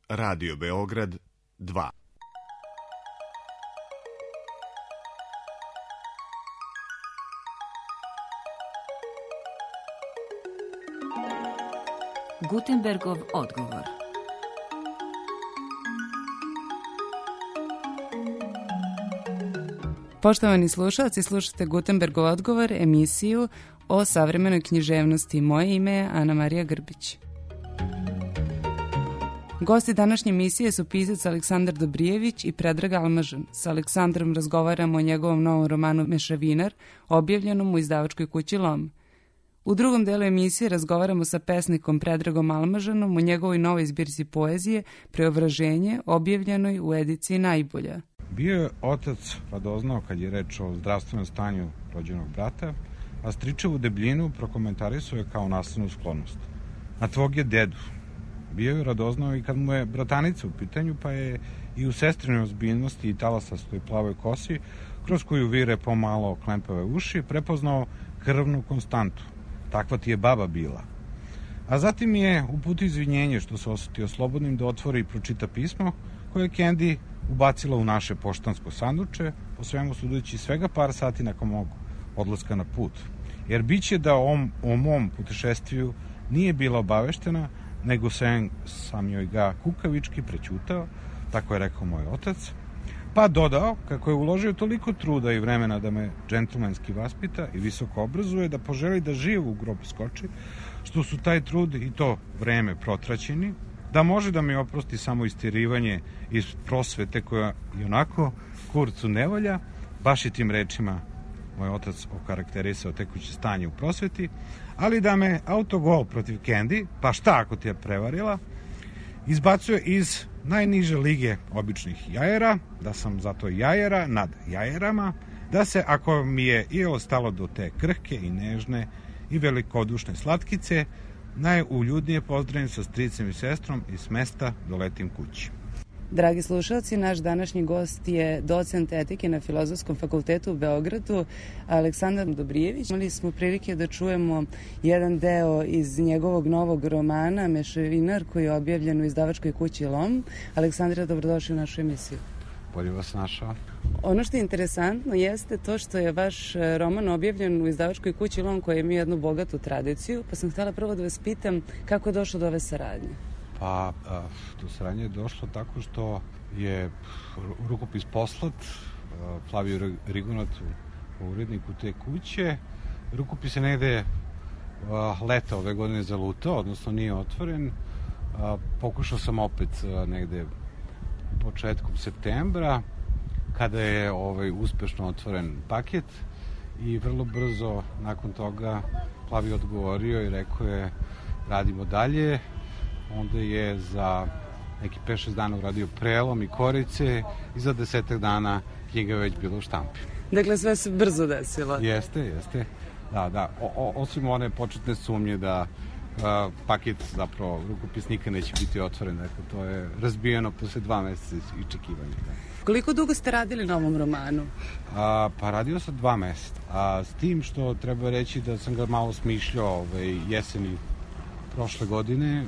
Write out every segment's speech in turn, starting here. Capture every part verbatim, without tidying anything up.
Radio Beograd dva. Gutenbergov odgovor. Poštovani slušalci, slušate Gutenbergov odgovor, emisiju o savremenoj književnosti. Moje ime je Ana Marija Grbić. Gosti današnje emisije su pisac Aleksandar Dobrijević i Predrag Almažan. Sa Aleksandrom razgovaramo o njegovom novom romanu Mešavinar, objavljenom u izdavačkoj kući Lom. U drugom delu emisije razgovaramo sa pesnikom Predragom Almažanom o njegovoj novoj zbirci poezije Preobraženje, objavljenoj u ediciji Najbolja. Bio je otac radoznao kad je reč o zdravstvenom stanju rođenog brata, a stričevu debljinu prokomentarisao je kao nasilnu sklonost. Na tvog je dedu. Bio je radoznao i kad mu je bratanica u pitanju, pa je i u sestrinoj ozbiljnosti i talasastoj plavoj kosi, kroz koju vire pomalo klempave uši, prepoznao krvnu konstantu. Takva ti je baba bila. A zatim je uputio izvinjenje što se osetio slobodnim da otvori i pročita pismo koje je Candy ubacila u naše poštansko sanduče, po svemu sudeći svega par sati nakon mog odlaska na put. Jer biće da on, o mom putešestviju nije bila obaveštena, nego sam, sam joj ga kukavički prećutao, tako je rekao moj otac, pa dodao kako je uložio toliko truda i vremena da me džentlmenski vaspita i visoko obrazuje, da poželi da živ u grob skoči, što su taj trud i to vreme protraćeni, da može da mi oprosti samo istirivanje iz prosvete koja i onako kurcu ne volja, baš i tim rečima moj otac okarakterisao tekuće stanje u prosveti, ali da me autogol protiv Candy, pa šta ako ti je prevarila, izbacuje iz najniže lige običnih jajera, da sam zato jajera nad jajerama, da se, ako mi je i ostalo do te krhke i nežne i velikodušne slatkice, najuljudnije pozdravim sa stricem i sestrom i s mesta doletim kući. Dragi slušalci, naš današnji gost je docent etike na Filozofskom fakultetu u Beogradu, Aleksandar Dobrijević. Imali smo prilike da čujemo jedan deo iz njegovog novog romana Mešavinar, koji je objavljen u izdavačkoj kući Lom. Aleksandra, dobrodošli u našu emisiju. Bolje vas našao. Ono što je interesantno jeste to što je vaš roman objavljen u izdavačkoj kući Lom, koja ima jednu bogatu tradiciju, pa sam htjela prvo da vas pitam kako je došlo do ove saradnje. Pa, do saradnje je došlo tako što je rukopis poslat Flaviju Rigonatu, uredniku te kuće. Rukopis je negde leta ove godine zalutao, odnosno nije otvoren. Pokušao sam opet negde početkom septembra, kada je ovaj uspešno otvoren paket i vrlo brzo nakon toga Flavio odgovorio i rekao je radimo dalje. Onda je za neki pet šest dana uradio prelom i korice i za desetak dana knjiga je već bila u štampi. Dakle, sve se brzo desilo. Jeste, jeste. Da, da. O, o, osim one početne sumnje da a, paket, zapravo, rukopis nikad neće biti otvoren. Dakle, to je razbijeno posle dva meseca i čekivanja. Da. Koliko dugo ste radili na ovom romanu? A, pa radio sam dva meseca. A s tim što treba reći da sam ga malo smišljao ovaj, jeseni prošle godine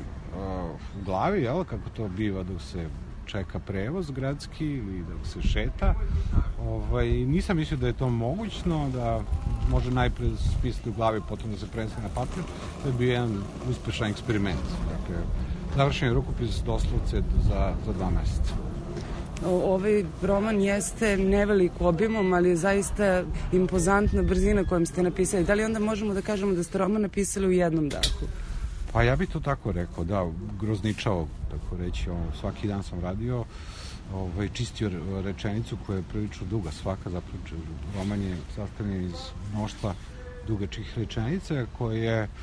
u glavi, jel, kako to biva dok se čeka prevoz gradski ili dok se šeta. Ovaj, nisam mislio da je to mogućno, da može najpre spisati u glavi, potom da se prenese na papir. To je bio jedan uspešan eksperiment. Dakle, završen je rukopis doslovce za, za dva meseca. Ovaj roman jeste nevelik obimom, ali je zaista impozantna brzina kojom ste napisali. Da li onda možemo da kažemo da ste roman napisali u jednom dahu? Pa ja bih to tako rekao, da, grozničao, tako reći, ovo, svaki dan sam radio, ovaj, čistio rečenicu koja je prilično duga, svaka zapravo roman je sastavljen iz mnoštva dugačkih rečenica koje e,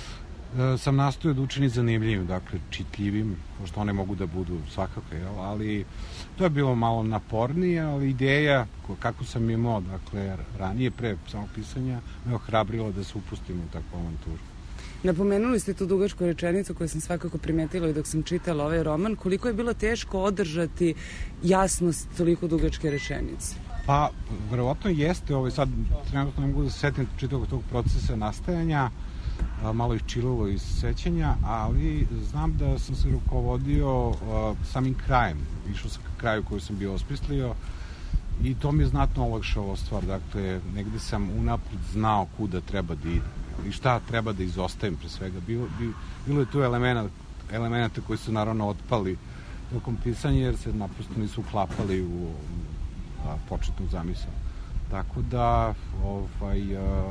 sam nastojao da učini zanimljivim, dakle čitljivim, pošto one mogu da budu svakako, jel, ali to je bilo malo napornije, ali ideja kako sam imao, dakle, ranije pre samog pisanja me ohrabrilo da se upustim u takvu avanturu. Napomenuli ste tu dugačku rečenicu koju sam svakako primetila i dok sam čitala ovaj roman. Koliko je bilo teško održati jasnost toliko dugačke rečenice? Pa, verovatno jeste. Ovaj, sad trenutno ne mogu da se setim čitavog tog procesa nastajanja, malo iščililo iz sećanja, ali znam da sam se rukovodio samim krajem. Išao sam ka kraju koju sam bio osmislio i to mi je znatno olakšalo stvar. Dakle, negde sam unapred znao kuda treba da idem i šta treba da izostavim pre svega. Bilo, bilo je tu elementa, elemenata koji su naravno otpali tokom pisanja jer se naprosto nisu uklapali u a, početnu zamisao. Tako da, ovaj,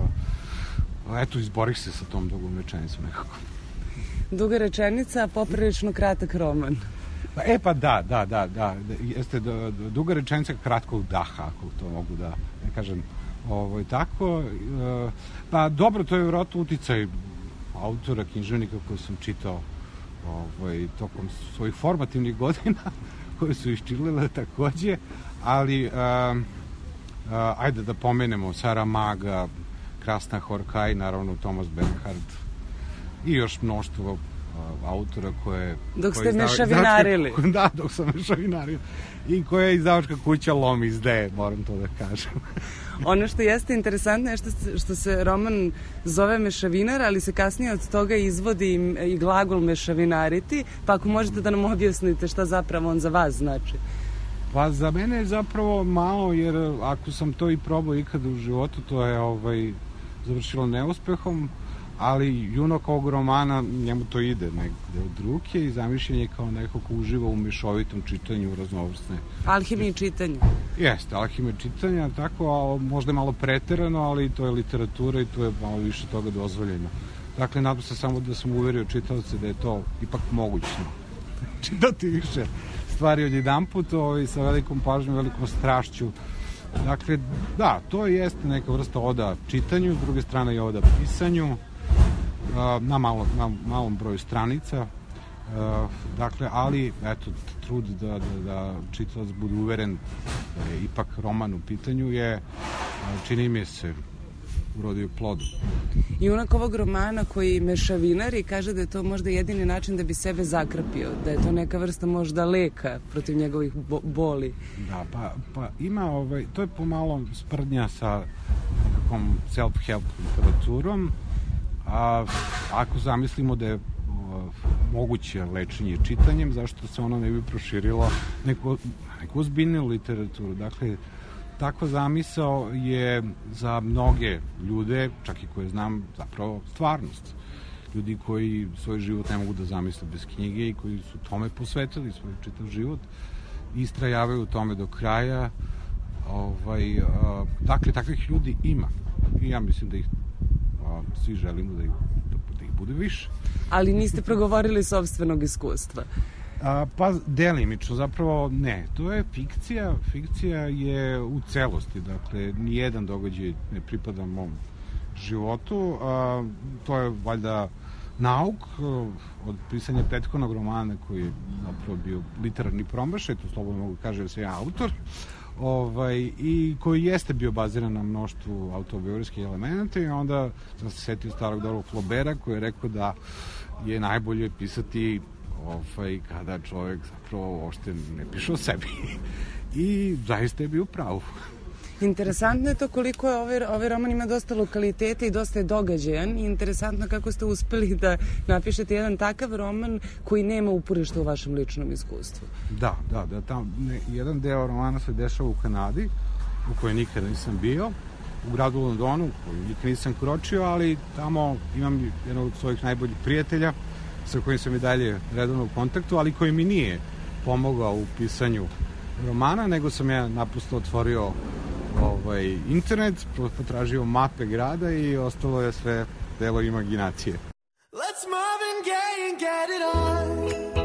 a, eto, izborih se sa tom dugom rečenicom nekako. Duga rečenica, poprilično kratak roman. E pa da, da, da, da, jeste duga rečenica kratkog daha, ako to mogu da ne kažem ovaj, tako. Pa dobro, to je vjerojatno uticaj autora, književnika koji sam čitao ovaj, tokom svojih formativnih godina, koje su iščilile takođe, ali a, a, ajde da pomenemo Saramaga, Krasna Horkaj, naravno Thomas Bernhard i još mnoštvo autora koje... Dok ste mešavinarili. Da, dok sam mešavinario. I koje je izdavačka kuća Lom izdaje, moram to da kažem. Ono što jeste interesantno je što, što se roman zove Mešavinar, ali se kasnije od toga izvodi i, i glagol mešavinariti, pa ako možete da nam objasnite šta zapravo on za vas znači. Pa za mene je zapravo malo, jer ako sam to i probao ikada u životu, to je ovaj, završilo neuspehom, ali junak ovog romana, njemu to ide negde od ruke i zamišljen je kao neko ko uživa u mešovitom čitanju raznovrsne. Alhimiji čitanja. Jeste, alhimija čitanja, tako, a možda je malo preterano, ali to je literatura i tu je malo više toga dozvoljeno. Dakle, nadam se samo da sam uverio čitaoce da je to ipak mogućno. Čitati više stvari od jedan put, ovaj, sa velikom pažnjom, velikom strašću. Dakle, da, to jeste neka vrsta oda čitanju, s druge strane je oda pisanju, na, malo, na malom broju stranica, dakle, ali eto, trud da, da, da čitalac bude uveren da je ipak roman u pitanju je, čini mi se, urodio plodom. Junak ovog romana koji mešavinari kaže da je to možda jedini način da bi sebe zakrpio, da je to neka vrsta možda leka protiv njegovih bo boli. Da, pa, pa ima, ovaj, to je pomalo sprdnja sa nekakvom self-help literaturom. A ako zamislimo da je o, moguće lečenje čitanjem, zašto se ono ne bi proširilo neku, neku ozbiljnu literaturu. Dakle, takva zamisao je za mnoge ljude, čak i koje znam, zapravo stvarnost. Ljudi koji svoj život ne mogu da zamisle bez knjige i koji su tome posvetili svoj čitav život i istrajavaju u tome do kraja. Ovaj, a, dakle, takvih ljudi ima. I ja mislim da ih svi želimo da ih, da ih bude više. Ali niste progovorili sopstvenog iskustva? A, pa delimično, zapravo ne. To je fikcija. Fikcija je u celosti. Dakle, nijedan događaj ne pripada mom životu. A, to je valjda nauk od pisanja prethodnog romana koji je zapravo bio literarni promašaj, to slobodno mogu kažem da sam ja autor. Ovaj, i koji jeste bio baziran na mnoštvu autobiografskih elemenata i onda sam se setio starog dobrog Flaubera koji je rekao da je najbolje pisati ovaj, kada čovjek zapravo uopšte ne piše o sebi. I zaista je bio pravu. Interesantno je to koliko je ovaj, ovaj roman ima dosta lokaliteta i dosta je događajan i interesantno kako ste uspeli da napišete jedan takav roman koji nema uporišta u vašem ličnom iskustvu. Da, da, da tam, ne, jedan deo romana se dešava u Kanadi, u kojoj nikada nisam bio, u gradu Londonu, u kojoj nikada nisam kročio, ali tamo imam jednog od svojih najboljih prijatelja sa kojim sam i dalje redovno u kontaktu, ali koji mi nije pomogao u pisanju romana, nego sam ja naprosto otvorio ovaj, internet, potražio mape grada i ostalo je sve delo imaginacije. Let's Marvin Gaye and get it on.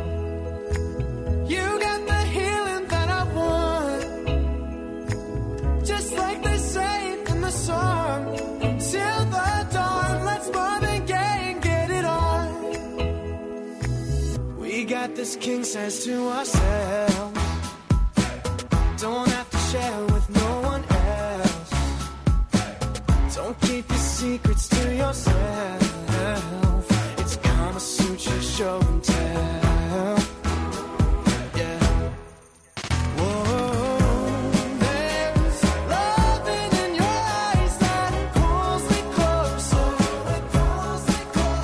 You got the healing that I want. Just like they say in the song. Till the dawn, let's Marvin Gaye and get it on. We got this king size to ourselves. Don't have to share with no one else. Don't keep your secrets to yourself. It's Kama Sutra show and tell. Yeah. Whoa, there's loving in your eyes that pulls me closer. Pulls me closer.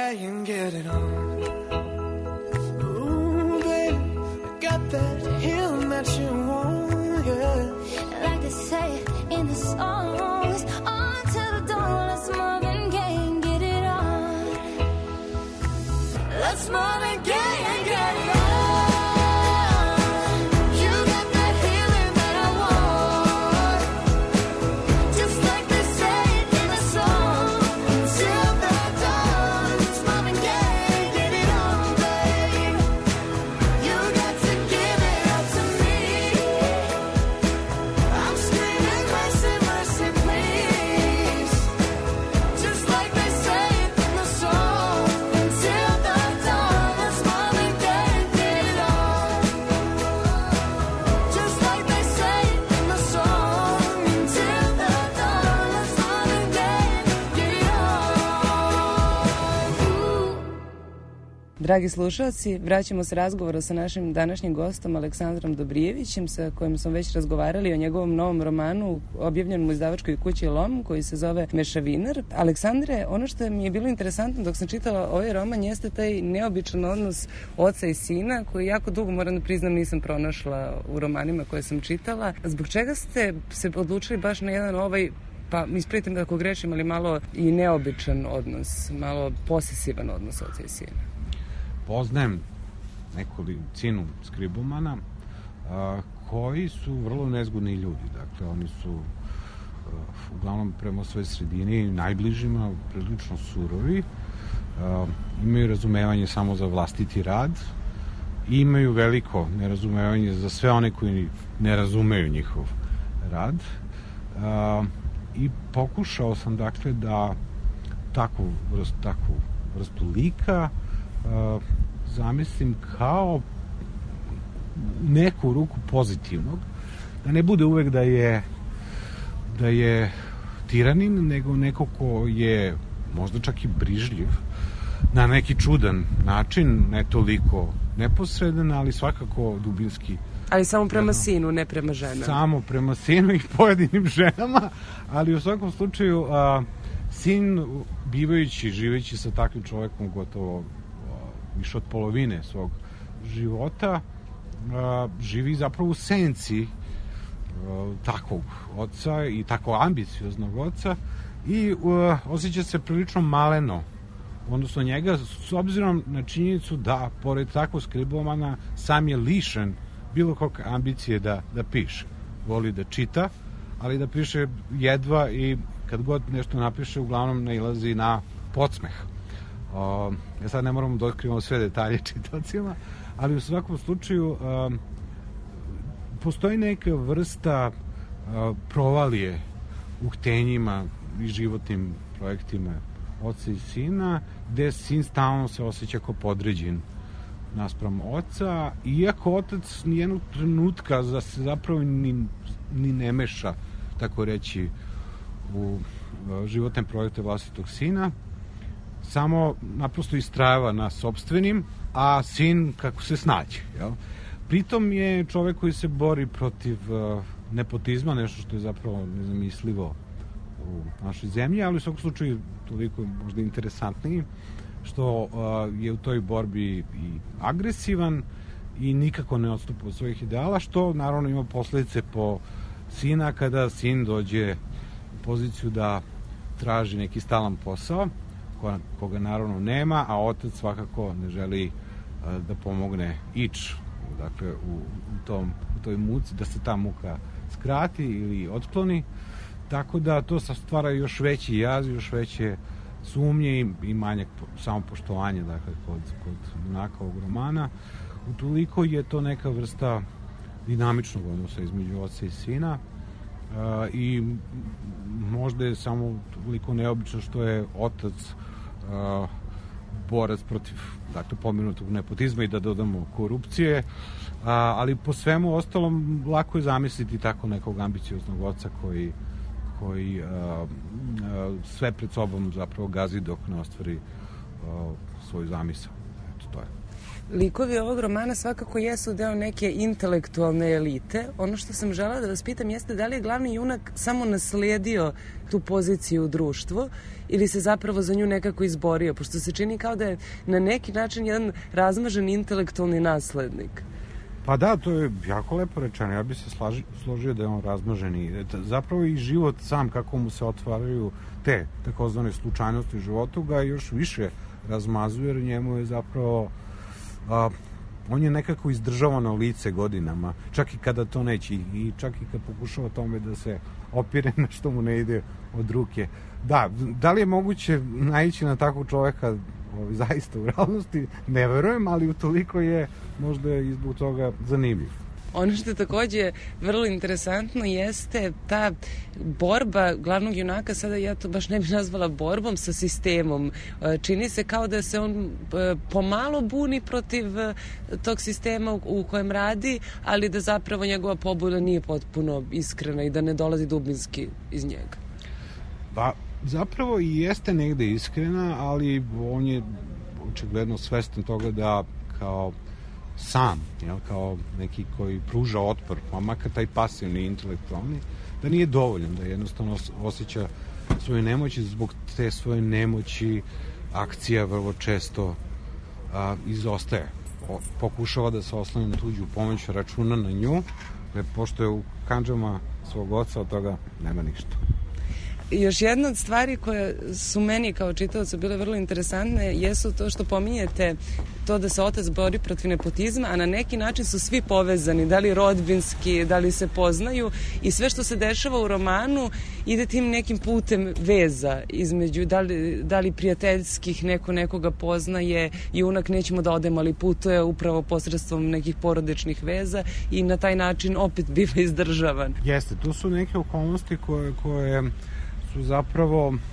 gay and get it on. Ooh, baby, I got that healing that you want, yeah. Like they say in the songs, on to the dawn, let's Marvin Gaye and get it on. Let's Marvin Gaye and get it on. Dragi slušalci, vraćamo se razgovora sa našim današnjim gostom Aleksandrom Dobrijevićem, sa kojim smo već razgovarali o njegovom novom romanu objavljenom u izdavačkoj kući Lom, koji se zove Mešavinar. Aleksandre, ono što mi je bilo interesantno dok sam čitala ovaj roman jeste taj neobičan odnos oca i sina, koji jako dugo, moram da priznam, nisam pronašla u romanima koje sam čitala. Zbog čega ste se odlučili baš na jedan ovaj, pa ispravite me ako grešim, ali malo i neobičan odnos, malo posesivan odnos oca i sina? Poznajem nekolicinu skribomana a, koji su vrlo nezgodni ljudi. Dakle, oni su a, uglavnom prema svojoj sredini najbližima prilično surovi, a, imaju razumevanje samo za vlastiti rad i imaju veliko nerazumevanje za sve one koji ne razumeju njihov rad. A, I pokušao sam, dakle, da takvu vrstu, takvu vrstu lika Uh, zamislim kao neku ruku pozitivnog, da ne bude uvek da je da je tiranin, nego neko ko je možda čak i brižljiv na neki čudan način, ne toliko neposredan, ali svakako dubinski. Ali samo prema jedno, sinu, ne prema ženama. Samo prema sinu i pojedinim ženama, ali u svakom slučaju uh, sin, bivajući, živeći sa takvim čovekom gotovo više od polovine svog života, a, živi zapravo u senci a, takvog oca i tako ambicioznog oca i a, osjeća se prilično maleno, odnosno njega, s obzirom na činjenicu da, pored takvog skribomana, sam je lišen bilo kakve ambicije da, da piše. Voli da čita, ali da piše jedva i kad god nešto napiše, uglavnom nailazi na podsmeh. Uh, ja sad ne moramo da otkrivamo sve detalje čitacima, ali u svakom slučaju uh, postoji neka vrsta uh, provalije u htenjima i životnim projektima oca i sina, gde sin stalno se osjeća kao podređen naspram oca, iako otac nijednog trenutka da se zapravo ni, ni ne meša, tako reći, u uh, životne projekte vlastitog sina, samo naprosto istrajava na sopstvenim, a sin kako se snađe. Jel? Pritom je čovek koji se bori protiv uh, nepotizma, nešto što je zapravo nezamislivo u našoj zemlji, ali u svakom slučaju toliko možda interesantniji, što uh, je u toj borbi i agresivan i nikako ne odstupa od svojih ideala, što naravno ima posledice po sina kada sin dođe u poziciju da traži neki stalan posao, koga naravno nema, a otac svakako ne želi a, da pomogne ič, dakle u, u, tom, u toj muci, da se ta muka skrati ili otkloni, tako da to stvara još veći jaz, još veće sumnje i, i manjak samopoštovanja, dakle, kod, kod junaka ovog romana. Utoliko je to neka vrsta dinamičnog odnosa između oca i sina, a, i možda je samo toliko neobično što je otac uh, borac protiv, dakle, pomenutog nepotizma i da dodamo korupcije, uh, ali po svemu ostalom lako je zamisliti tako nekog ambicioznog oca koji, koji uh, uh, sve pred sobom zapravo gazi dok ne ostvari uh, svoju zamisao. Eto, stoje. Likovi ovog romana svakako jesu deo neke intelektualne elite. Ono što sam žela da vas pitam jeste da li je glavni junak samo naslijedio tu poziciju u društvu ili se zapravo za nju nekako izborio, pošto se čini kao da je na neki način jedan razmažen intelektualni naslednik. Pa da, to je jako lepo rečeno. Ja bi se slaži, složio da je on razmaženi. Zapravo i život sam, kako mu se otvaraju te takozvane slučajnosti u životu, ga još više razmazuje, jer njemu je zapravo a, on je nekako izdržavano lice godinama, čak i kada to neće, i čak i kad pokušava tome da se opire na što mu ne ide od ruke. Da, da li je moguće naići na takvog čoveka zaista u realnosti? Ne verujem, ali utoliko je možda i zbog toga zanimljiv. Ono što je takođe vrlo interesantno jeste ta borba glavnog junaka, sada ja to baš ne bih nazvala borbom, sa sistemom. Čini se kao da se on pomalo buni protiv tog sistema u kojem radi, ali da zapravo njegova pobuda nije potpuno iskrena i da ne dolazi dubinski iz njega. Pa, zapravo i jeste negde iskrena, ali on je očigledno svestan toga da kao sam, jel, kao neki koji pruža otpor, pa makar taj pasivni, intelektualni, da nije dovoljan, da jednostavno osjeća svoje nemoći, zbog te svoje nemoći akcija vrlo često a, izostaje. O, pokušava da se osloni na tuđu pomoć, računa na nju, pošto je u kandžama svog oca, od toga nema ništa. Još jedna od stvari koje su meni kao čitalaca bile vrlo interesantne jesu to što pominjete to da se otac bori protiv nepotizma, a na neki način su svi povezani, da li rodbinski, da li se poznaju, i sve što se dešava u romanu ide tim nekim putem veza između, da li, da li prijateljskih, neko nekoga poznaje, junak nećemo da odemo, ali putuje upravo posredstvom nekih porodičnih veza i na taj način opet biva izdržavan. Jeste, tu su neke okolnosti koje, koje su zapravo uh,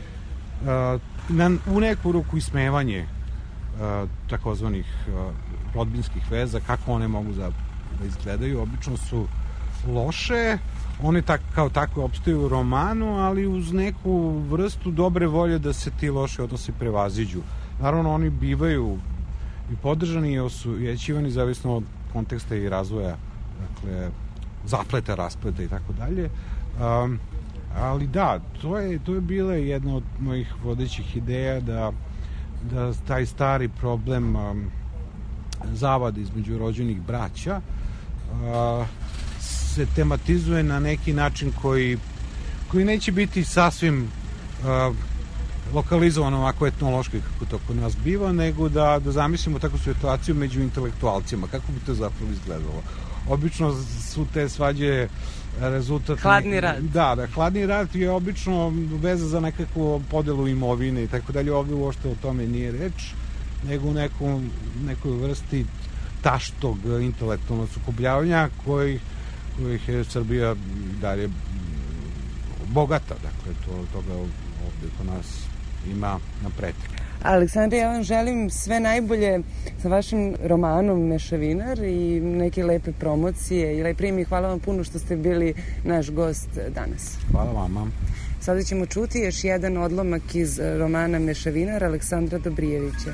na, u neku ruku ismevanje uh, takozvanih uh, rodbinskih veza, kako one mogu za, da izgledaju. Obično su loše, one tak, kao takve opstaju u romanu, ali uz neku vrstu dobre volje da se ti loše odnosi prevaziđu. Naravno, oni bivaju i podržani i osujećivani zavisno od konteksta i razvoja, dakle, zapleta, raspleta i tako dalje. Um, ali da, to je, to je bila jedna od mojih vodećih ideja da, da taj stari problem um, zavada između rođenih braća uh, se tematizuje na neki način koji, koji neće biti sasvim uh, lokalizovan ovako etnološki kako to kod nas biva, nego da, da zamislimo takvu situaciju među intelektualcima, kako bi to zapravo izgledalo. Obično su te svađe rezultat... Hladni rad. Da, da, hladni rad je obično veza za nekakvu podelu imovine i tako dalje. Ovde uopšte o tome nije reč, nego u neku, nekoj vrsti taštog intelektualnog sukobljavanja koji, kojih je Srbija dalje bogata. Dakle, to, toga ovde kod nas ima na pretek. Aleksandra, ja vam želim sve najbolje sa vašim romanom Mešavinar i neke lepe promocije i lep prijem i hvala vam puno što ste bili naš gost danas. Hvala vama. Sada ćemo čuti još jedan odlomak iz romana Mešavinar Aleksandra Dobrijevića.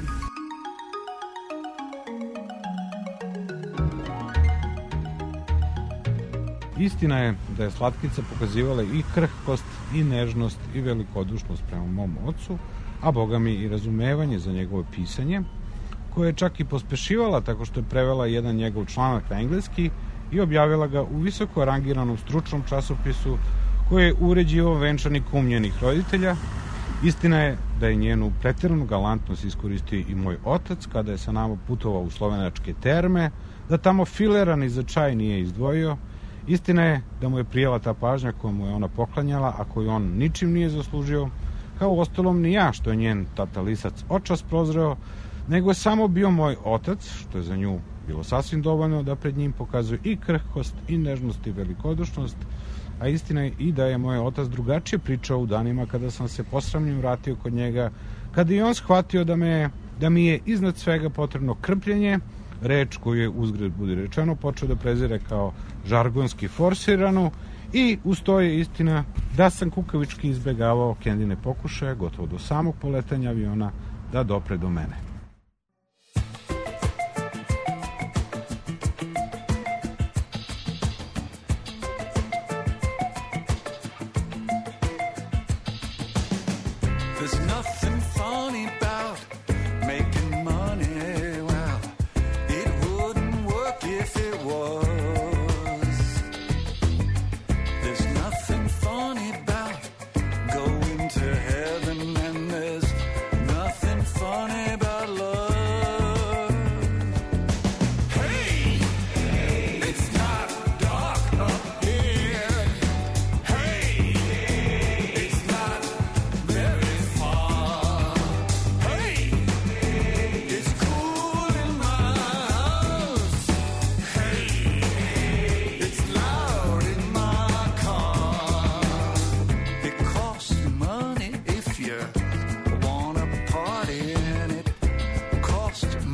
Istina je da je Slatkica pokazivala i krhkost, i nežnost, i velikodušnost prema mom ocu, a boga mi i razumevanje za njegovo pisanje, koje je čak i pospešivala tako što je prevela jedan njegov članak na engleski i objavila ga u visoko rangiranom stručnom časopisu koji je uređivao venčani kum njenih roditelja. Istina je da je njenu preteranu galantnost iskoristio i moj otac kada je sa nama putovao u slovenačke terme, da tamo filera ni za čaj nije izdvojio. Istina je da mu je prijela ta pažnja koju mu je ona poklanjala, a koju on ničim nije zaslužio, kao u ostalom ni ja, što je njen tata Lisac očas prozreo, nego je samo bio moj otac, što je za nju bilo sasvim dovoljno da pred njim pokazuje i krhkost, i nežnost, i velikodušnost, a istina je i da je moj otac drugačije pričao u danima kada sam se posramljen vratio kod njega, kada je on shvatio da, me, da mi je iznad svega potrebno krpljenje, reč koju je uzgred budi rečeno počeo da prezire kao žargonski forsiranu, i uz to je istina da sam kukavički izbegavao Kendine pokušaje gotovo do samog poletanja aviona da dopre do mene.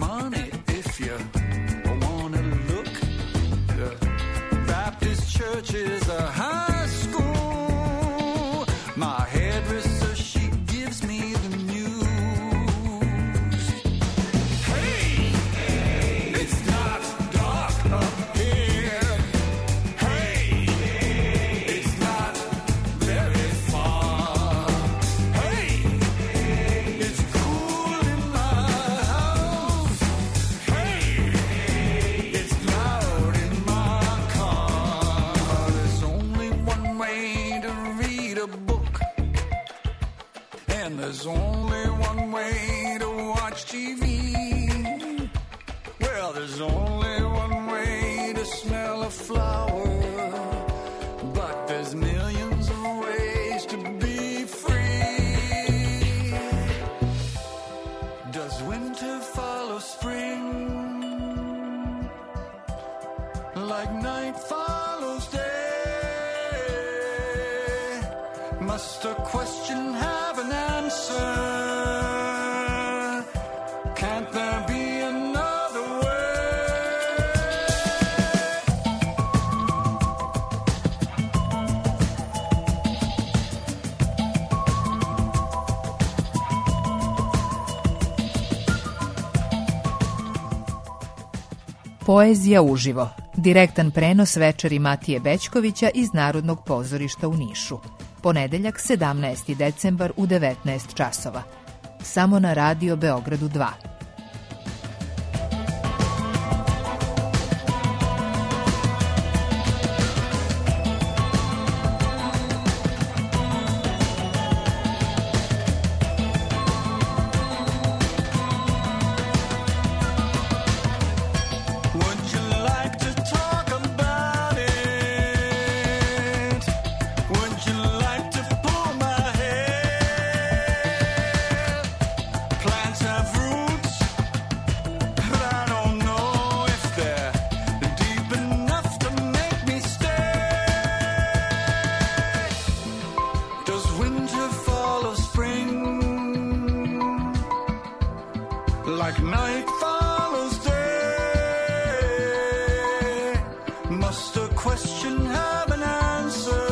money if you want to look. The Baptist church is a high school. My hairdresser, she gives me the news. Hey, it's not dark up here. Hey, it's not very far. Hey, it's cool in my house. Hey, it's loud in my car. There's only one way to read a book, and there's only one way to watch T V. Well, there's only one way to smell a flower, but there's millions of ways to be free. Does winter follow spring like night follows day? Must a question have an answer? Can't there be another way? Poezija uživo. Direktan prenos večeri Matije Bećkovića iz Narodnog pozorišta u Nišu. Ponedeljak, sedamnaesti decembar u devetnaest časova. Samo na Radio Beogradu dva. Would you like to talk about it? Would you like to pull my hair? Plants have roots, but I don't know if they're deep enough to make me stay. Does winter follow spring like night follows day? Must a question have an answer?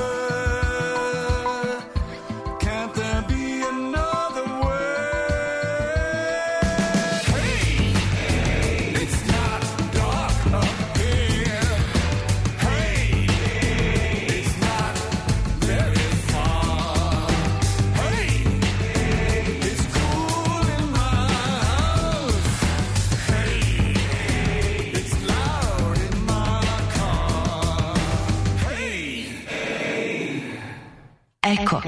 Can't there be another way? Hey, it's not dark up here. Hey, it's not very far. Hey, it's cool in my house. Hey, it's loud in my car. Hey. Eko.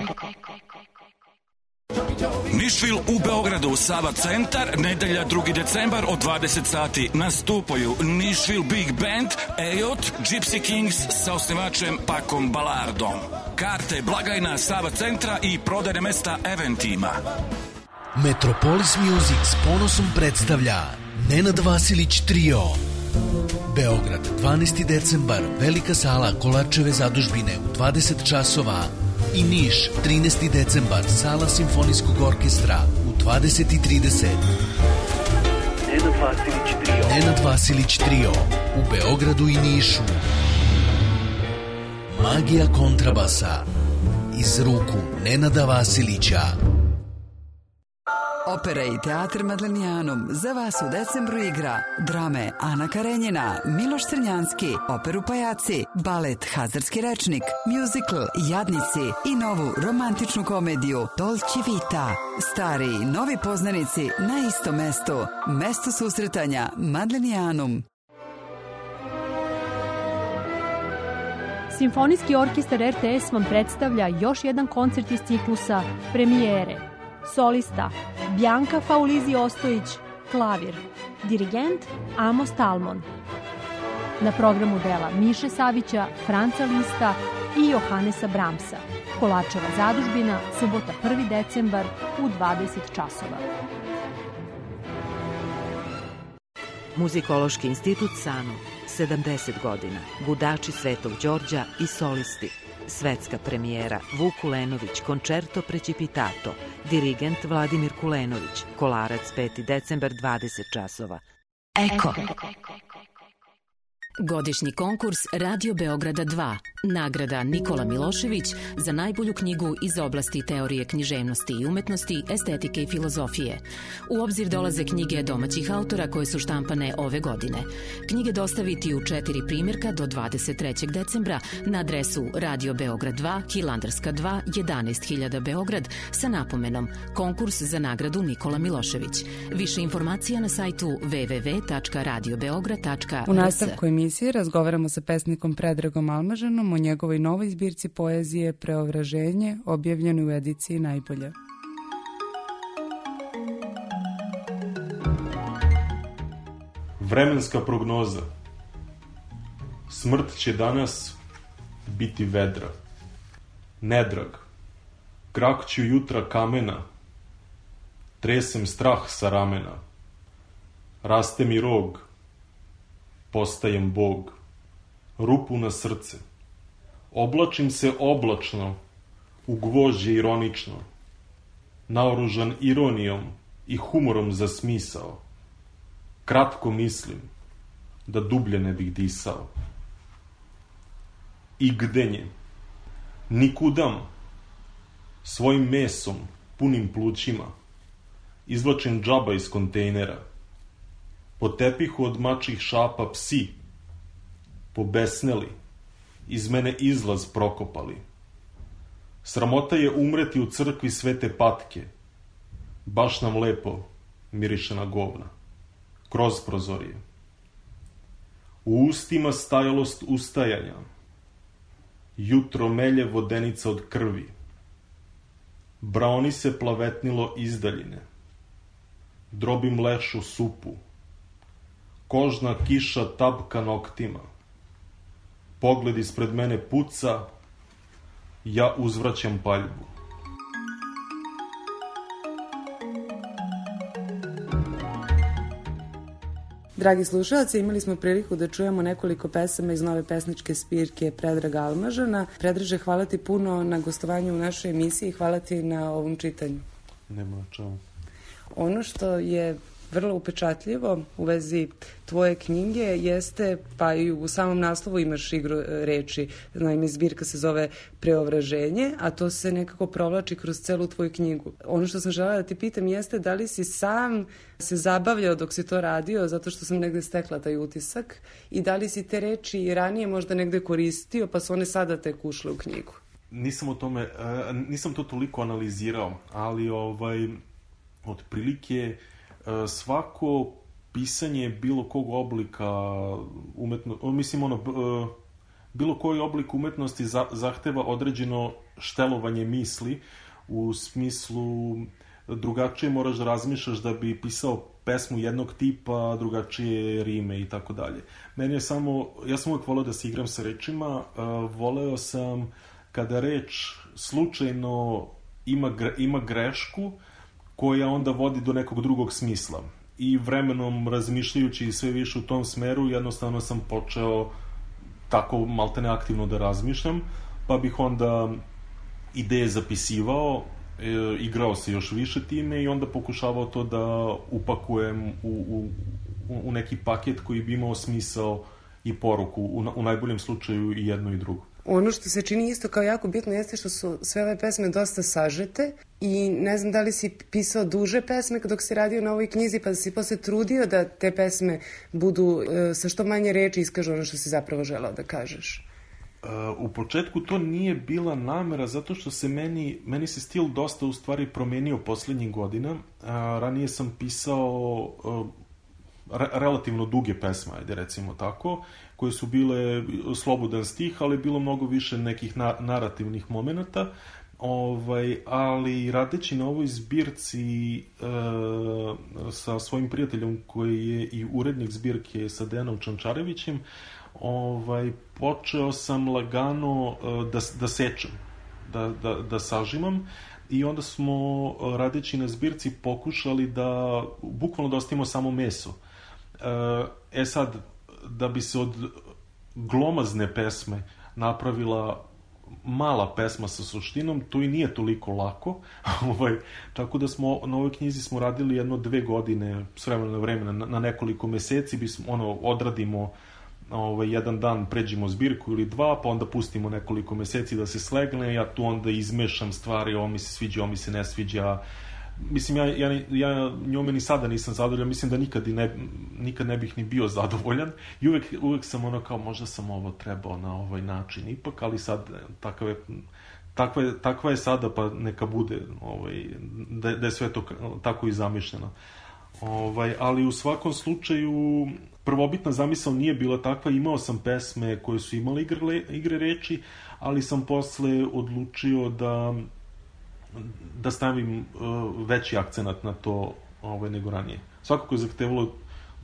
Nišvil u Beogradu, Sava centar, nedelja drugi decembar od dvadeset sati. Nastupaju Nišvil Big Band, Ejot, Gypsy Kings sa osnivačem Pakom Balardom. Karte, blagajna Sava centra i prodajne mesta Eventima. Metropolis Music s ponosom predstavlja Nenad Vasilić Trio. Beograd, dvanaesti decembar, velika sala Kolarčeve zadužbine u dvadeset časova. I Niš, trinaesti decembar, sala Simfonijskog orkestra u dvadeset i trideset. Nenad Vasilić Trio. Nenad Vasilić Trio u Beogradu i Nišu. Magija kontrabasa iz ruku Nenada Vasilića. Opera i teatr Madlenijanum za vas u decembru igra drame Ana Karenjina, Miloš Crnjanski, operu Pajaci, balet Hazarski rečnik, muzikl Jadnici i novu romantičnu komediju Dolce Vita. Stari i novi poznanici na istom mestu. Mesto susretanja Madlenijanum. Simfonijski orkestar er te es vam predstavlja još jedan koncert iz ciklusa Premijere. Solista Bjanka Faulizi Ostojić, klavir. Dirigent Amos Talmon. Na programu dela Miše Savića, Franca Lista i Johanesa Bramsa. Kolarčeva zadužbina, subota prvi decembar u dvadeset časova. Muzikološki institut Sano, sedamdeset godina. Gudači Svetog Đorđa i solisti. Svetska premijera Vuk Ulenović, Končerto Precipitato dirigent Vladimir Kulenović, Kolarac peti decembar dvadeset časova. Eko. Godišnji konkurs Radio Beograda dva. Nagrada Nikola Milošević za najbolju knjigu iz oblasti teorije književnosti i umetnosti, estetike i filozofije. U obzir dolaze knjige domaćih autora koje su štampane ove godine. Knjige dostaviti u četiri primjerka do dvadeset trećeg decembra na adresu Radio Beograd dva, Hilandarska dva, jedanaest hiljada Beograd sa napomenom Konkurs za nagradu Nikola Milošević. Više informacija na sajtu w w w tačka radio beograd tačka r s. U nastavku emisije razgovaramo sa pesnikom Predragom Almaženom o njegovoj novoj zbirci poezije Preovraženje, objavljenoj u ediciji Najbolja. Vremenska prognoza. Smrt će danas biti vedra. Nedrag. Krakću jutra kamena. Tresem strah sa ramena. Raste mi rog. Postajem Bog. Rupu na srce. Oblačim se oblačno, u gvožđe ironično, naoružan ironijom i humorom za smisao. Kratko mislim, da dublje ne bih disao. I gdenje. Nikudam, svojim mesom, punim plućima, izvlačim džaba iz kontejnera. Po tepihu od mačih šapa psi, pobesneli, iz mene izlaz prokopali. Sramota je umreti u crkvi Svete Patke, baš nam lepo miriše na govna, kroz prozorije. U ustima stajalost ustajanja, jutro melje vodenica od krvi, braoni se plavetnilo izdaljine, drobim lešu supu, kožna kiša tapka noktima, pogled ispred mene puca, ja uzvraćam paljbu. Dragi slušalci, imali smo priliku da čujemo nekoliko pesama iz nove pesničke zbirke Predraga Almažana. Predraže, hvala ti puno na gostovanju u našoj emisiji i hvala ti na ovom čitanju. Nema čao. Ono što je vrlo upečatljivo u vezi tvoje knjige jeste, pa i u samom naslovu imaš igru reči, naime zbirka se zove Preovraženje, a to se nekako provlači kroz celu tvoju knjigu. Ono što sam želela da ti pitam jeste da li si sam se zabavljao dok si to radio, zato što sam negde stekla taj utisak, i da li si te reči ranije možda negde koristio, pa su one sada tek ušle u knjigu? Nisam o tome, nisam to toliko analizirao, ali ovaj, otprilike svako pisanje bilo kog oblika umetnosti, mislim ono, bilo koji oblik umetnosti zahteva određeno štelovanje misli, u smislu drugačije moraš da razmišljaš da bi pisao pesmu jednog tipa, drugačije rime i tako dalje. Meni je samo, ja sam uvijek voleo da se igram sa rečima, voleo sam kada reč slučajno ima, ima grešku koja onda vodi do nekog drugog smisla. I vremenom razmišljajući sve više u tom smeru, jednostavno sam počeo tako maltene aktivno da razmišljam, pa bih onda ideje zapisivao, e, igrao se još više time i onda pokušavao to da upakujem u, u, u neki paket koji bi imao smisao i poruku, u, u najboljem slučaju i jedno i drugo. Ono što se čini isto kao jako bitno jeste što su sve ove pesme dosta sažete i ne znam da li si pisao duže pesme dok si radio na ovoj knjizi, pa da si posle trudio da te pesme budu e, sa što manje reči iskažu ono što si zapravo želao da kažeš. U početku to nije bila namera zato što se meni, meni se stil dosta u stvari promenio poslednjih godina. Ranije sam pisao re, relativno duge pesme, ajde recimo tako, koje su bile slobodan stih, ali je bilo mnogo više nekih na, narativnih momenata. Ovaj, ali radeći na ovoj zbirci e, sa svojim prijateljom koji je i urednik zbirke sa Dejanom Čančarevićem, ovaj, počeo sam lagano da, da sečem, da, da, da sažimam, i onda smo radeći na zbirci pokušali da bukvalno da ostavimo samo meso. E sad, da bi se od glomazne pesme napravila mala pesma sa suštinom, to i nije toliko lako. ovaj, tako da smo na ovoj knjizi smo radili jedno dve godine, s vremena na vremena, na, na nekoliko meseci, bismo, ono, odradimo ovaj, jedan dan, pređimo zbirku ili dva, pa onda pustimo nekoliko meseci da se slegne, ja tu onda izmešam stvari, ovo mi se sviđa, ovo mi se ne sviđa. Mislim, ja, ja, ja njome ni sada nisam zadovoljan, mislim da nikad, i ne, nikad ne bih ni bio zadovoljan i uvek, uvek sam ono kao, možda sam ovo trebao na ovaj način ipak, ali sad takav je, takva, je, takva je sada, pa neka bude, ovaj, da, da je sve to tako i zamišljeno. Ovaj, ali u svakom slučaju prvobitna zamisao nije bila takva, imao sam pesme koje su imale igre, igre reči, ali sam posle odlučio da da stavim uh, veći akcenat na to ovaj, nego ranije. Svakako je zahtevalo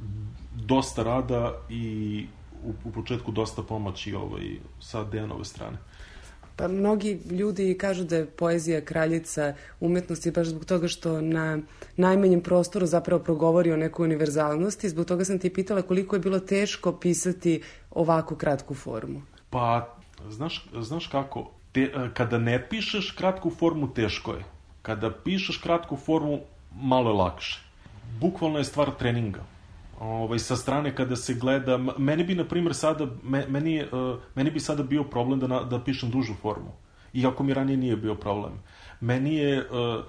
dosta rada i u, u početku dosta pomoći ovaj, sa Dejanove strane. Pa mnogi ljudi kažu da je poezija kraljica umetnosti baš zbog toga što na najmanjem prostoru zapravo progovori o nekoj univerzalnosti. Zbog toga sam ti pitala koliko je bilo teško pisati ovako kratku formu. Pa, znaš, znaš kako, te, kada ne pišeš kratku formu, teško je. Kada pišeš kratku formu, malo je lakše. Bukvalno je stvar treninga. Ovaj, sa strane kada se gleda, meni bi, na primjer, sada, meni, meni bi sada bio problem da, na, da pišem dužu formu. Iako mi ranije nije bio problem. Meni je,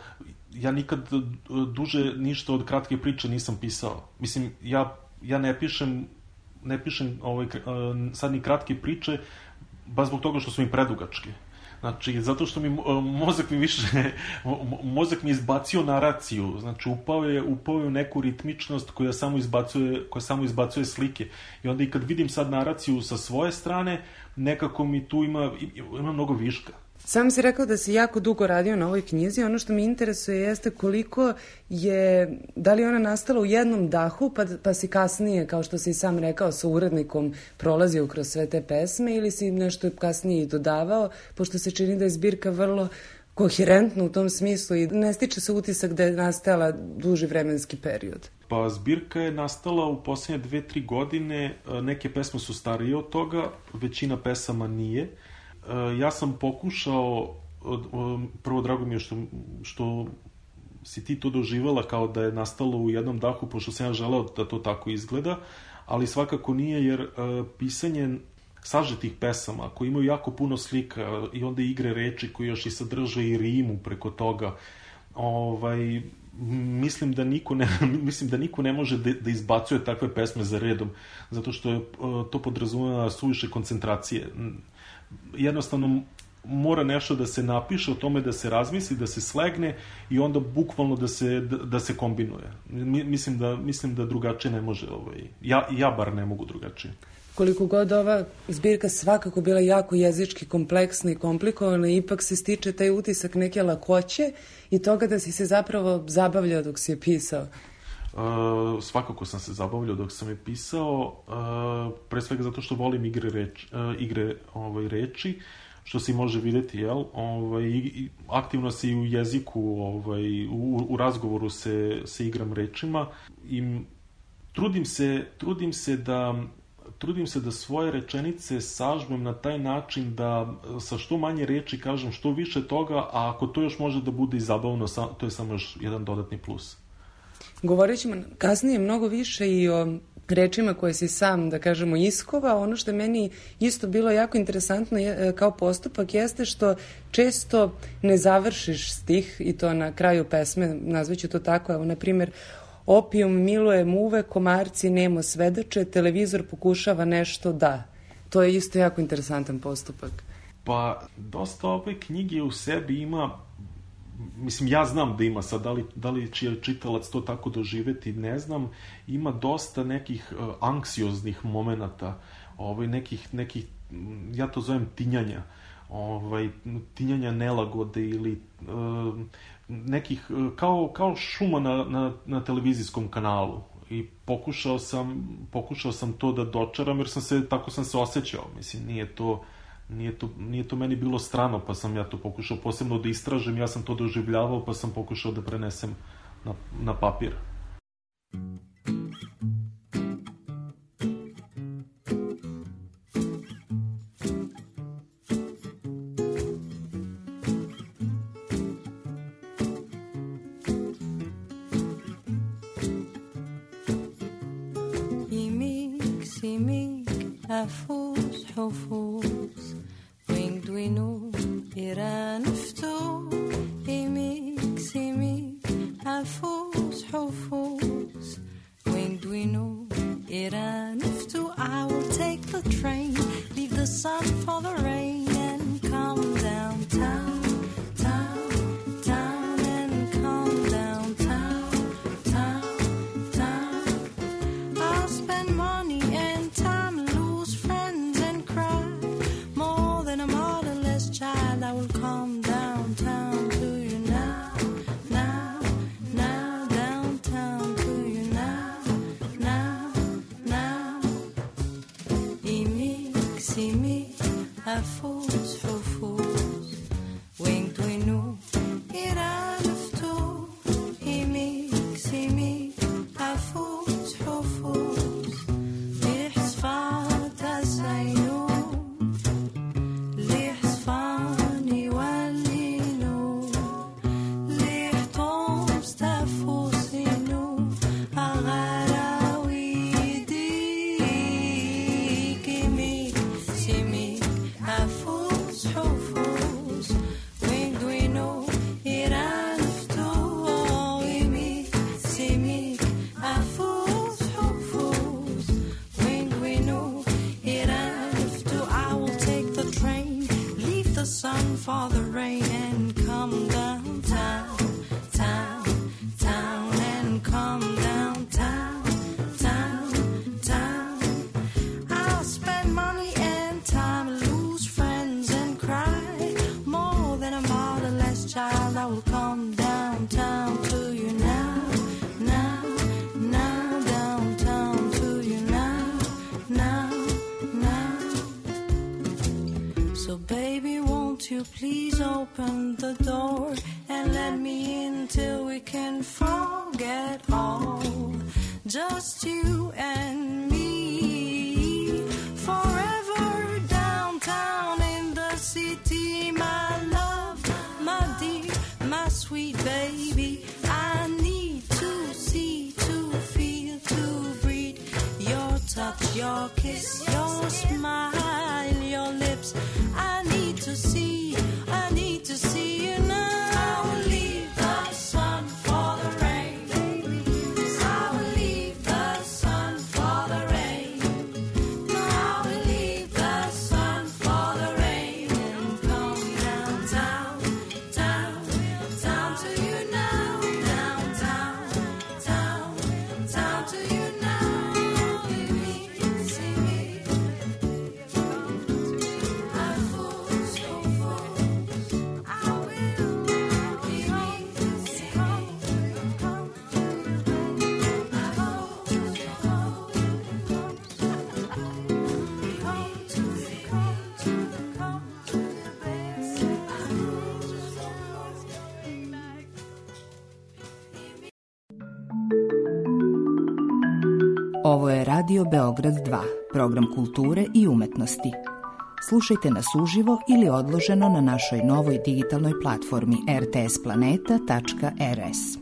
ja nikad duže ništa od kratke priče nisam pisao. Mislim, ja, ja ne pišem, ne pišem ovaj, sad ni kratke priče, baš zbog toga što su mi predugačke. Znači, zato što mi mozak mi više, mozak mi izbacio naraciju, znači upao je, upao je u neku ritmičnost koja samo izbacuje, koja samo izbacuje slike. I onda i kad vidim sad naraciju sa svoje strane, nekako mi tu ima, ima mnogo viška. Sam si rekao da si jako dugo radio na ovoj knjizi. Ono što me interesuje jeste koliko je, da li ona nastala u jednom dahu, pa, pa si kasnije, kao što si sam rekao, sa urednikom prolazio kroz sve te pesme, ili si nešto kasnije i dodavao, pošto se čini da je zbirka vrlo koherentna u tom smislu i ne stiče se utisak da je nastala duži vremenski period. Pa zbirka je nastala u posljednje dve, tri godine, neke pesme su starije od toga, većina pesama nije. Ja sam pokušao, prvo drago mi je što, što si ti to doživjela kao da je nastalo u jednom dahu, pošto sam ja želeo da to tako izgleda, ali svakako nije, jer pisanje sažetih pesama koji imaju jako puno slika i onda igre reči koji još i sadrže i rimu preko toga, ovaj, mislim da niko ne, mislim da niko ne može da, da izbacuje takve pesme za redom, zato što je, to podrazumeva suviše koncentracije. Jednostavno mora nešto da se napiše, o tome da se razmisli, da se slegne i onda bukvalno da se, da, da se kombinuje. Mislim da, mislim da drugačije ne može. Ovaj, ja, ja bar ne mogu drugačije. Koliko god ova zbirka svakako bila jako jezički kompleksna i komplikovana, ipak se stiče taj utisak neke lakoće i toga da si se zapravo zabavljao dok si je pisao. Uh, svakako sam se zabavljao dok sam je pisao, uh, pre svega zato što volim igre, reč, uh, igre ovaj, reči, što se može vidjeti, jel? Ovaj, i, aktivno se i u jeziku, ovaj, u, u razgovoru se, se igram rečima i trudim se, trudim se da trudim se da svoje rečenice sažmem na taj način da sa što manje reči kažem što više toga, a ako to još može da bude i zabavno, to je samo još jedan dodatni plus. Govorit ćemo kasnije mnogo više i o rečima koje si sam, da kažemo, iskovao. Ono što je meni isto bilo jako interesantno je, kao postupak jeste što često ne završiš stih i to na kraju pesme, nazvaću to tako, evo na primjer opijum miluje muve, komarci nemo svedoče, televizor pokušava nešto da. To je isto jako interesantan postupak. Pa dosta ove knjige u sebi ima, mislim, ja znam da ima sad, da li, da li će čitalac to tako doživeti, ne znam, ima dosta nekih uh, anksioznih momenata, ovaj, nekih, nekih, ja to zovem tinjanja, ovaj, tinjanja nelagode ili uh, nekih, uh, kao, kao šuma na, na, na televizijskom kanalu. I pokušao sam, pokušao sam to da dočaram, jer sam se, tako sam se osjećao, mislim, nije to... Nije to, nije to meni bilo strano, pa sam ja to pokušao posebno da istražim, ja sam to doživljavao, pa sam pokušao da prenesem na, na papir. سميك أفوز حفوز وين دوينو إيران فتو إيميك سميك أفوز حفوز وين دوينو إيران فتو. I will take the train, leave the sun for the rain and come downtown. أفوز حفوز وين دوينو إيران فتو إيميك سيميك أفوز حفوز لحصفات الزينو لحصفاني واللينو لحطوم ستفوسينو أغراوي ديك إيميك سيميك أفوز حفوز وين دوينو إيران فتو إيميك سيميك أفوز حفوز وين دوينو إيران فتو. I will take the train, leave the sun for the rain and come downtown, town, town and come downtown, town, town. I'll spend money and time, lose friends and cry. More than a motherless child, I will come downtown to you now, now, now, downtown to you now, now, now. So baby, won't you please open the door and let me in till we can forget all, just you and me, forever downtown in the city, my love, my dear, my sweet baby. I need to see, to feel, to breathe your touch, your kiss, your smile, your lips. I need to see, I need to see you now. I will leave the sun for the rain. I will leave the sun for the rain. I will leave the sun for the rain and come downtown, town, town to you now, downtown, town, town to you now. You need to see me. I fool so full. I will be me. Come, come, I fool so full. Come to me, come to me, come to the best. I fool so Ovo je Radio Beograd dva, program kulture i umetnosti. Slušajte nas uživo ili odloženo na našoj novoj digitalnoj platformi r t s planeta tačka r s.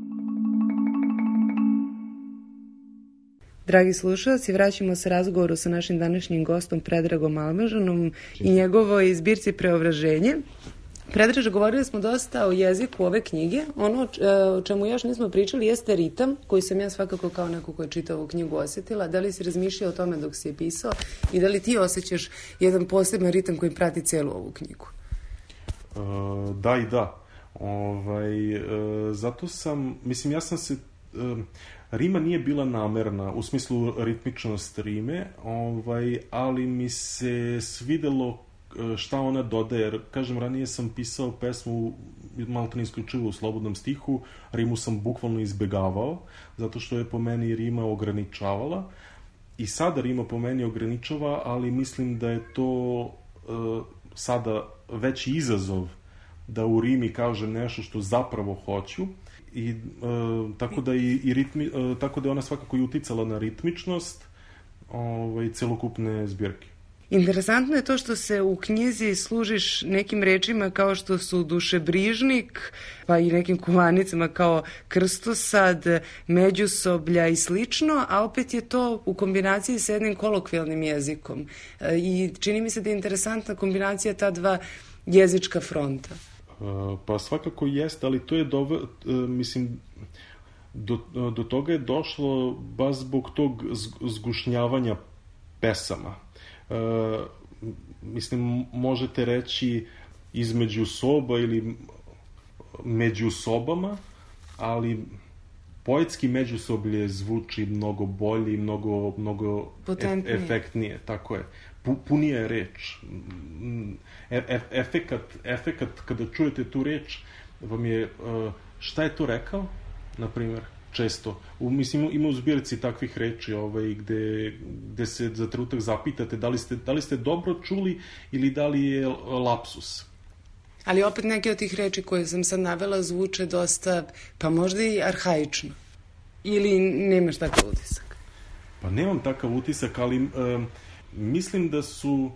Dragi slušalci, vraćamo se razgovoru sa našim današnjim gostom Predragom Almažanom i njegovoj zbirci Preobraženje. Predraže, govorili smo dosta o jeziku ove knjige. Ono o čemu još nismo pričali jeste ritam, koji sam ja svakako kao neko ko je čitao ovu knjigu osjetila. Da li si razmišljao o tome dok si je pisao i da li ti osjećaš jedan poseban ritam koji prati celu ovu knjigu? Uh, da i da. Ovaj, uh, zato sam, mislim, ja sam se... Uh, rima nije bila namerna, u smislu ritmičnost rime, ovaj, ali mi se svidelo šta ona dodaje, jer, kažem, ranije sam pisao pesmu malo te ne isključivo u slobodnom stihu, rimu sam bukvalno izbegavao, zato što je po meni rima ograničavala, i sada rima po meni ograničava, ali mislim da je to uh, sada veći izazov da u rimi kažem nešto što zapravo hoću, i uh, tako da i, i ritmi, uh, tako da je ona svakako i uticala na ritmičnost ovaj, celokupne zbirke. Interesantno je to što se u knjizi služiš nekim rečima kao što su dušebrižnik, pa i nekim kovanicama kao krstosad, međusoblja i slično, a opet je to u kombinaciji sa jednim kolokvijalnim jezikom. I čini mi se da je interesantna kombinacija ta dva jezička fronta. Pa svakako jeste, ali to je dove, mislim, do, do toga je došlo baš zbog tog zgušnjavanja pesama. Uh, mislim, možete reći između soba ili među sobama, ali poetski međusoblje zvuči mnogo bolje i mnogo, mnogo ef, efektnije, tako je. Punija je reč. E, e, efekat, efekat, kada čujete tu reč, vam je, uh, šta je to rekao, na primjer? Često. U, mislim, ima u zbirci takvih reči ovaj, gde, gde se za trenutak zapitate da li, ste, da li ste dobro čuli ili da li je lapsus. Ali opet neke od tih reči koje sam sad navela zvuče dosta, pa možda i arhaično. Ili nemaš takav utisak? Pa nemam takav utisak, ali um, mislim da su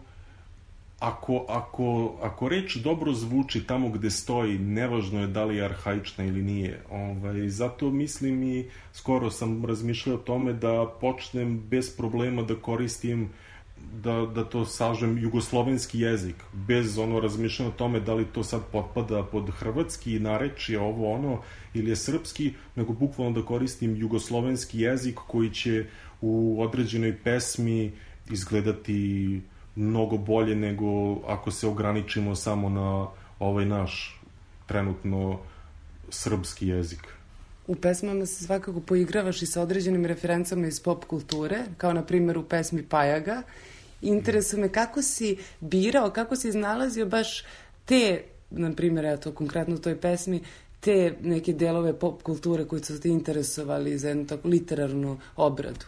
Ako, ako, ako reč dobro zvuči tamo gde stoji, nevažno je da li je arhaična ili nije. Ovaj, zato mislim i skoro sam razmišljao o tome da počnem bez problema da koristim, da, da to sažem jugoslovenski jezik, bez ono razmišljanja o tome da li to sad potpada pod hrvatski narečje, ovo ono, ili je srpski, nego bukvalno da koristim jugoslovenski jezik koji će u određenoj pesmi izgledati mnogo bolje nego ako se ograničimo samo na ovaj naš trenutno srpski jezik. U pesmama se svakako poigravaš i sa određenim referencama iz pop kulture, kao na primjer u pesmi Pajaga. Interesuje me kako si birao, kako si iznalazio baš te, na primjer, eto, konkretno u toj pesmi, te neke delove pop kulture koji su te interesovali za jednu tako literarnu obradu?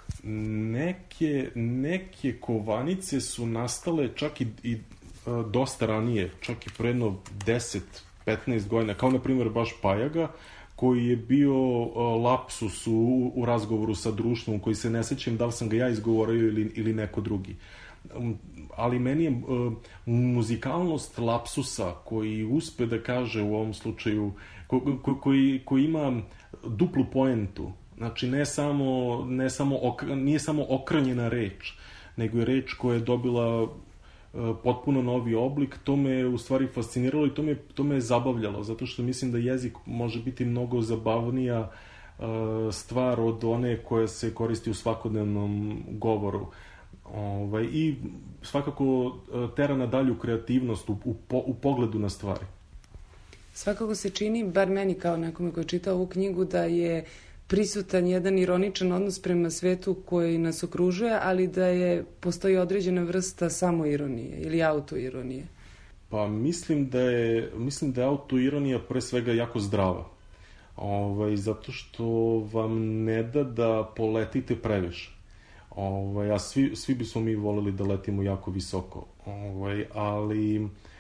Neke, neke kovanice su nastale čak i, i a, dosta ranije, čak i pre jedno deset do petnaest godina, kao na primjer baš Pajaga, koji je bio a, lapsus u, u razgovoru sa društvom, koji se ne sećam da li sam ga ja izgovorio ili, ili neko drugi. Um, ali meni je uh, muzikalnost lapsusa koji uspe da kaže u ovom slučaju ko, ko, koji, koji ima duplu poentu, znači ne samo, ne samo ok, nije samo okranjena reč, nego je reč koja je dobila uh, potpuno novi oblik, to me je u stvari fasciniralo i to me, to me je zabavljalo, zato što mislim da jezik može biti mnogo zabavnija uh, stvar od one koja se koristi u svakodnevnom govoru. Ovaj, i svakako tera na dalju kreativnost u, u, u pogledu na stvari. Svakako se čini, bar meni kao nekome koji je čitao ovu knjigu, da je prisutan jedan ironičan odnos prema svetu koji nas okružuje, ali da je postoji određena vrsta samoironije ili autoironije. Pa mislim da je, mislim da je autoironija pre svega jako zdrava. Ovaj, zato što vam ne da da poletite previše. Ovaj, a svi, svi bismo mi voleli da letimo jako visoko. Ovaj, ali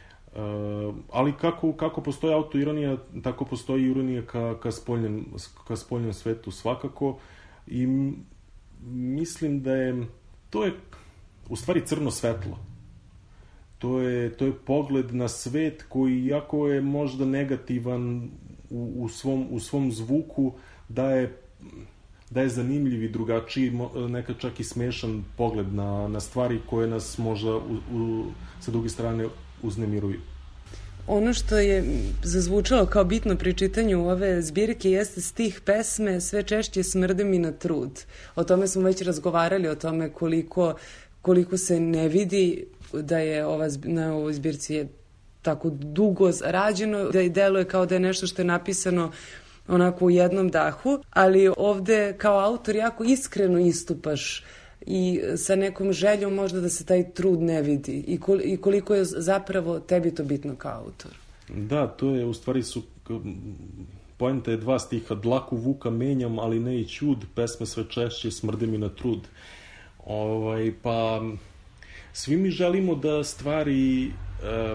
uh, ali kako, kako postoji autoironija, tako postoji ironija ka, ka, spoljnem, ka spoljnem svetu svakako. I mislim da je to je u stvari crno svetlo. To je, to je pogled na svet koji, iako je možda negativan u, u, svom, u svom zvuku, da je da je zanimljiv i drugačiji, nekad čak i smešan pogled na, na stvari koje nas možda u, u, sa druge strane uznemiruju. Ono što je zazvučalo kao bitno pri čitanju ove zbirke jeste stih pesme Sve češće smrde mi na trud. O tome smo već razgovarali, o tome koliko, koliko se ne vidi da je ova, na ovoj zbirci je tako dugo rađeno, da i deluje kao da je nešto što je napisano onako u jednom dahu, ali ovde kao autor jako iskreno istupaš i sa nekom željom možda da se taj trud ne vidi i koliko je zapravo tebi to bitno kao autor. Da, to je u stvari su poenta je dva stiha, dlaku vuka menjam, ali ne i ćud, pesme sve češće smrde mi na trud. Ovaj, pa svi mi želimo da stvari e,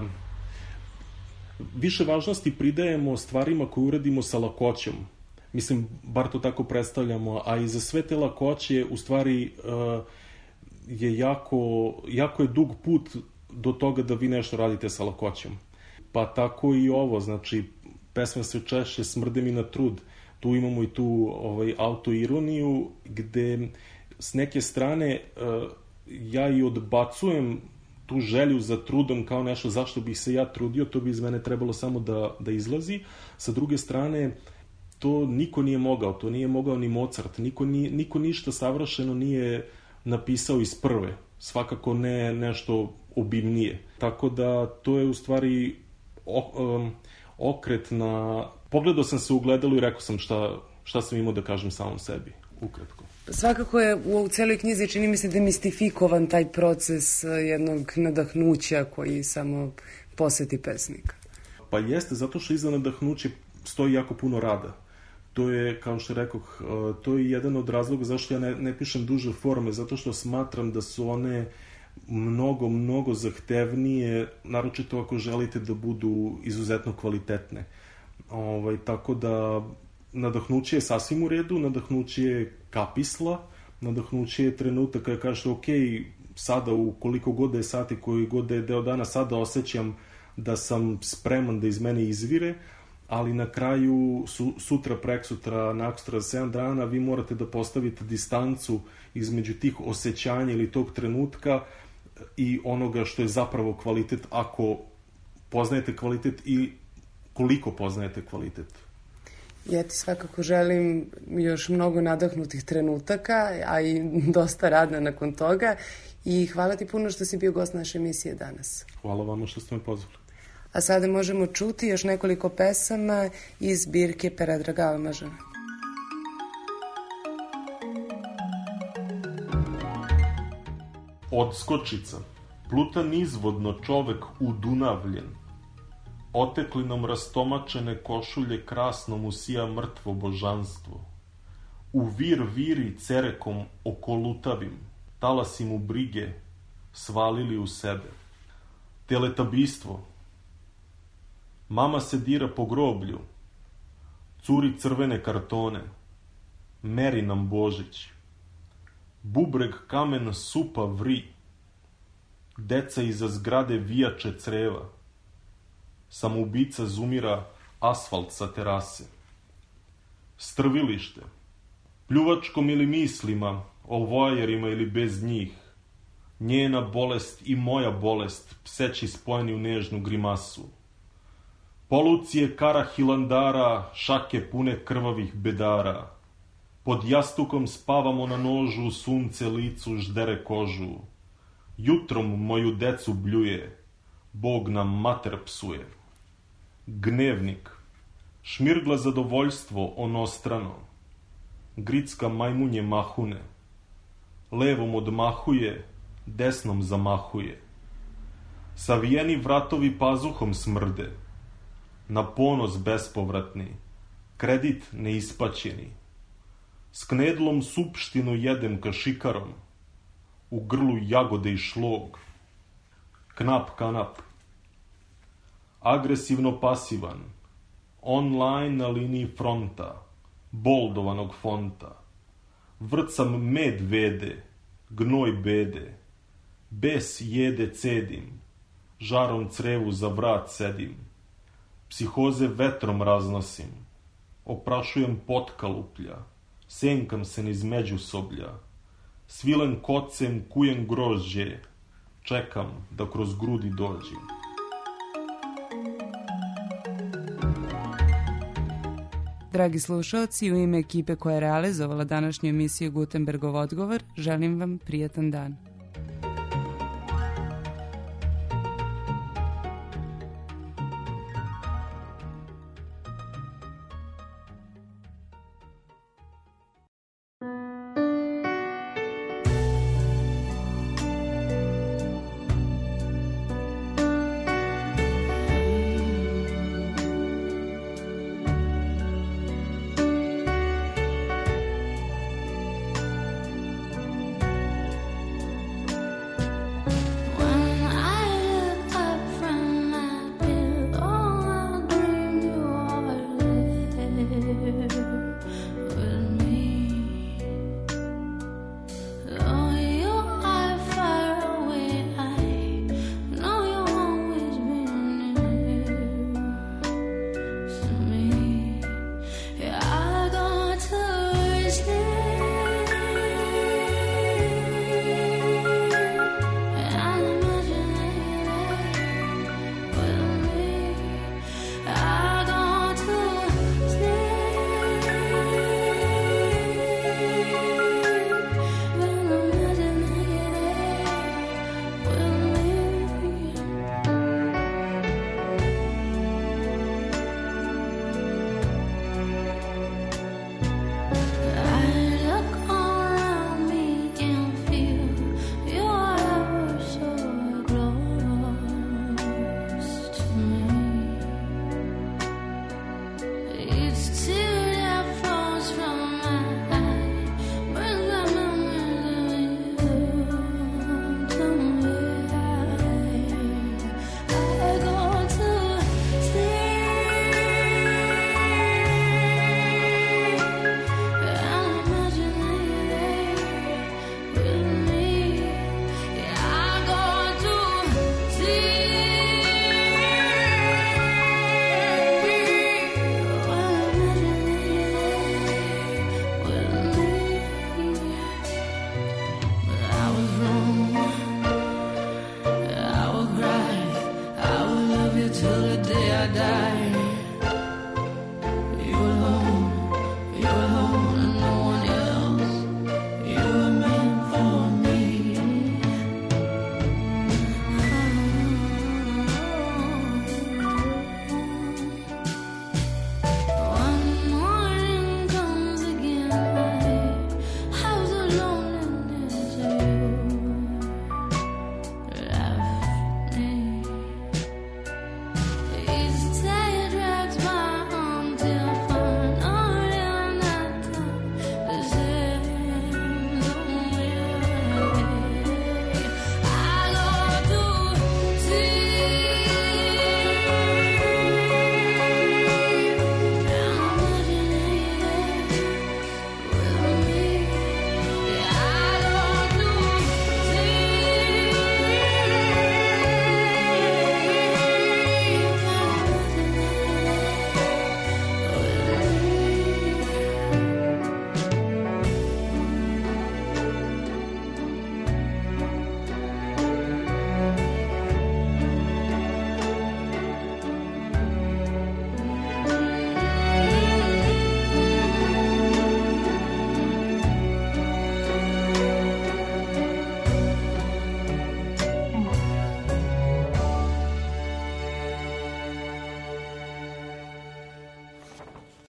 više važnosti pridajemo stvarima koje uradimo sa lakoćom. Mislim, bar to tako predstavljamo, a i za sve te lakoće, u stvari, uh, je jako, jako je dug put do toga da vi nešto radite sa lakoćom. Pa tako i ovo, znači, pesma se češće Smrde mi na trud. Tu imamo i tu ovaj, autoironiju, gde s neke strane uh, ja i odbacujem tu želju za trudom kao nešto zašto bih se ja trudio, to bi iz mene trebalo samo da, da izlazi. Sa druge strane, to niko nije mogao, to nije mogao ni Mozart, niko, ni, niko ništa savršeno nije napisao iz prve, svakako ne nešto obimnije. Tako da to je u stvari um, okret na... Pogledao sam se u gledalu i rekao sam šta, šta sam imao da kažem samom sebi, ukratko. Svakako je u celoj knjizi, čini mi se, demistifikovan taj proces jednog nadahnuća koji samo poseti pesnika. Pa jeste, zato što iza nadahnuća stoji jako puno rada. To je, kao što rekoh, to je jedan od razloga zašto ja ne, ne pišem duže forme, zato što smatram da su one mnogo, mnogo zahtevnije, naročito ako želite da budu izuzetno kvalitetne. Ovaj, tako da nadahnuće je sasvim u redu, nadahnuće je kapisla, nadahnuće je trenutak kada kažete ok, sada u koliko god da je sati, koji god da je deo dana, sada osjećam da sam spreman da iz mene izvire, ali na kraju su, sutra, preksutra, nakstra, sedam dana vi morate da postavite distancu između tih osjećanja ili tog trenutka i onoga što je zapravo kvalitet, ako poznajete kvalitet i koliko poznajete kvalitet. Ja ti svakako želim još mnogo nadahnutih trenutaka, a i dosta rada nakon toga, i hvala ti puno što si bio gost naše emisije danas. Hvala vama što ste me pozvali. A sada možemo čuti još nekoliko pesama iz zbirke Predraga Almažana. Odskočica. Pluta nizvodno čovek udunavljen. Oteklinom rastomačene košulje krasno mu sija mrtvo božanstvo. U vir viri cerekom okolutavim, talasi mu brige svalili u sebe. Teletabistvo. Mama se dira po groblju, curi crvene kartone, meri nam Božić. Bubreg kamen supa vri, deca iza zgrade vijače creva, samoubica zumira asfalt sa terase. Strvilište, pljuvačkom ili mislima, o voajerima ili bez njih, njena bolest i moja bolest, pseći spojeni u nežnu grimasu. Polucije kara hilandara, šake pune krvavih bedara. Pod jastukom spavamo na nožu, sunce licu ždere kožu. Jutrom moju decu bljuje, Bog nam mater psuje. Gnevnik, šmirgla zadovoljstvo onostrano. Gricka majmunje mahune. Levom odmahuje, desnom zamahuje. Savijeni vratovi pazuhom smrde. Na ponos bespovratni, kredit neispaćeni. S knedlom supštinu jedem kašikarom, u grlu jagode i šlog. Knap kanap. Agresivno pasivan, online na liniji fronta, boldovanog fonta. Vrcam med vede, gnoj bede, bes jede cedim, žarom crevu za vrat sedim. Psihoze vetrom raznosim, oprašujem potkaluplja, senkam se niz međusoblja, svilen kocem kujem grožđe, čekam da kroz grudi dođe. Dragi slušalci, u ime ekipe koja je realizovala današnju emisiju Gutenbergov odgovor, želim vam prijatan dan.